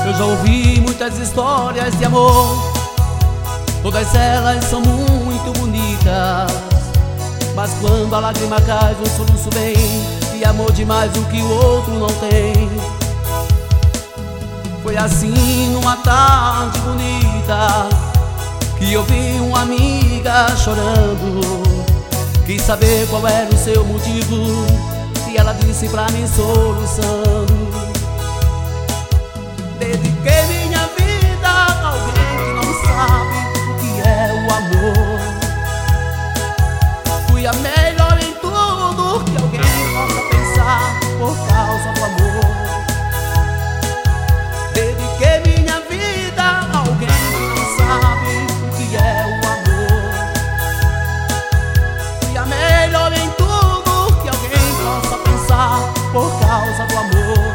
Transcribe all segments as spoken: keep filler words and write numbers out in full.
Eu já ouvi muitas histórias de amor, todas elas são muito bonitas, mas quando a lágrima cai, um soluço vem, e amor demais o que o outro não tem. Foi assim numa tarde bonita que eu vi uma amiga chorando. Quis saber qual era o seu motivo e ela disse pra mim soluçando: dediquei minha vida a alguém que não sabe o que é o amor. Fui a melhor em tudo que alguém possa pensar por causa do amor. Dediquei minha vida a alguém que não sabe o que é o amor. Fui a melhor em tudo que alguém possa pensar por causa do amor.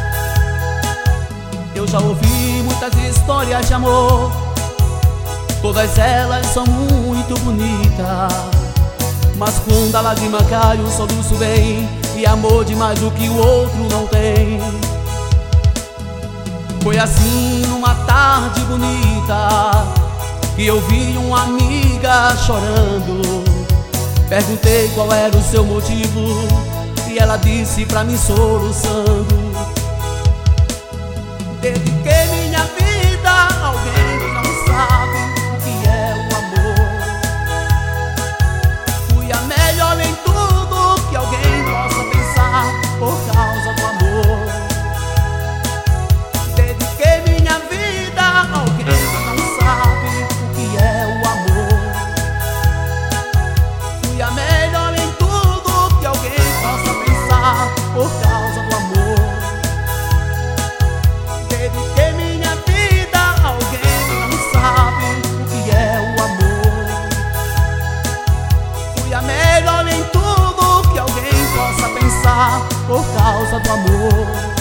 Eu já ouvi muitas histórias de amor, todas elas são muito bonitas, mas quando a lágrima cai, um soluço vem, e amor demais o que o outro não tem. Foi assim numa tarde bonita que eu vi uma amiga chorando. Perguntei qual era o seu motivo e ela disse pra mim soluçando: dediquei minha vida a alguém que não sabe o que é o amor. Fui a melhor em tudo que alguém possa pensar por causa do amor. Dediquei minha vida a alguém que não sabe o que é o amor. Fui a melhor em tudo que alguém possa pensar por causa do amor. Dediquei minha vida a alguém que não sabe o que é o amor. Fui a melhor em tudo que alguém possa pensar por causa do amor.